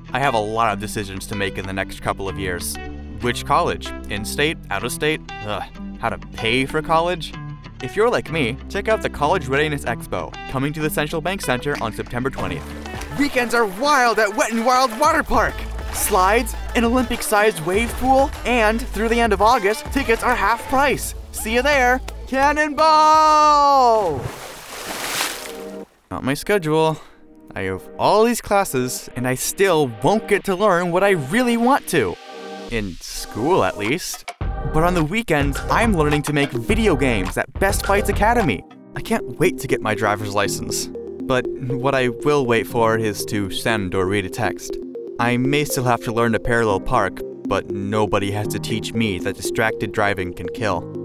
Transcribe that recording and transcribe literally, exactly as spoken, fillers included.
I have a lot of decisions to make in the next couple of years. Which college? In-state? Out-of-state? Ugh. How to pay for college? If you're like me, check out the College Readiness Expo, coming to the Central Bank Center on September twentieth. Weekends are wild at Wet n Wild Water Park! Slides, an Olympic-sized wave pool, and through the end of August, tickets are half price. See you there! Cannonball! Not my schedule. I have all these classes, and I still won't get to learn what I really want to. In school, at least. But on the weekends, I'm learning to make video games at Best Fights Academy. I can't wait to get my driver's license. But what I will wait for is to send or read a text. I may still have to learn to parallel park, but nobody has to teach me that distracted driving can kill.